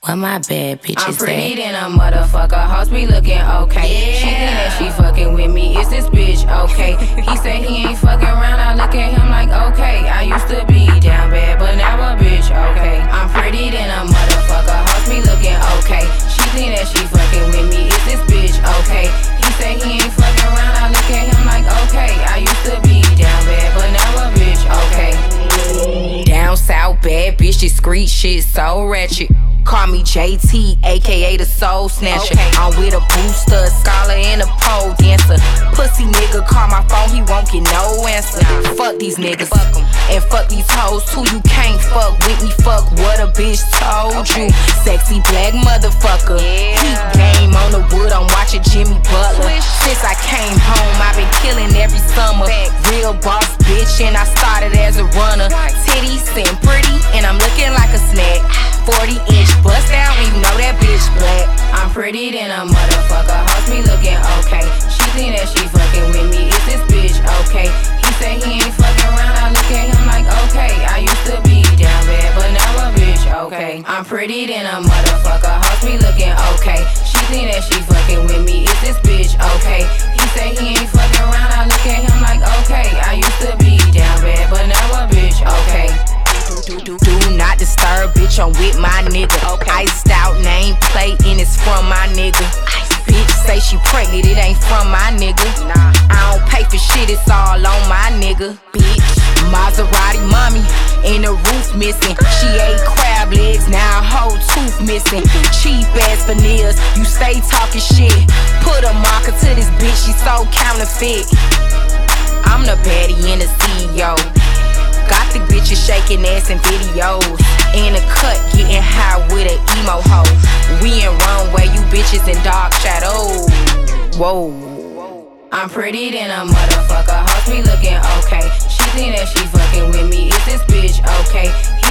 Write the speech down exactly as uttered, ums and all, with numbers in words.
What my bad bitches I'm pretty at? than a motherfucker, hoes be looking okay. Yeah. She think that she fucking with me, is this bitch okay? He said he ain't fucking around, I look at him like okay. I used to be down bad, but now a bitch okay. I'm pretty than a motherfucker, hoes be looking okay. She think that she fucking with me, is this bitch okay? He said he ain't fucking around, I look at him like okay. I used to be down bad, but now a bitch okay. Down south bad bitch, discreet shit so ratchet. Call me J T, aka the soul snatcher. Okay. I'm with a booster, a scholar, and a pole dancer. Pussy nigga call my phone, he won't get no answer. Nah. Fuck these niggas, fuck and fuck these hoes too. You can't fuck with me, fuck what a bitch told okay. you. Sexy black motherfucker. Yeah. Heat game on the wood, I'm watching Jimmy Butler. Swish. Since I came home, I've been killing every summer. Back. Real boss bitch, and I started as a runner. Titties and pretty, and I'm looking like a snack. forty inch bust down, and you know that bitch black. I'm pretty than a motherfucker, hoes me looking okay. She think that she fucking with me, is this bitch okay? He said he ain't fucking around, I look at him like okay. I used to be down bad, but now a bitch okay. I'm pretty than a motherfucker, hoes me looking okay. She think that she fucking with me, is this bitch okay? He said he ain't fucking around, I look at him like okay. I used to be down bad, but now a bitch okay. Do, do, do not disturb, bitch, I'm with my nigga. Okay. Iced out name plate and it's from my nigga. Ice. Bitch say she pregnant, it ain't from my nigga. Nah. I don't pay for shit, it's all on my nigga. Bitch, Maserati mommy, and the roof missing. She ate crab legs, now a whole tooth missing. Cheap ass veneers, you stay talking shit. Put a marker to this bitch, she so counterfeit. I'm the baddie and the C E O. Got the bitches shaking ass in videos. In a cut, getting high with an emo hoe. We in runway, you bitches in dark shadows. Whoa. I'm pretty than a motherfucker, hoes me looking okay. She think that she fucking with me, is this bitch okay?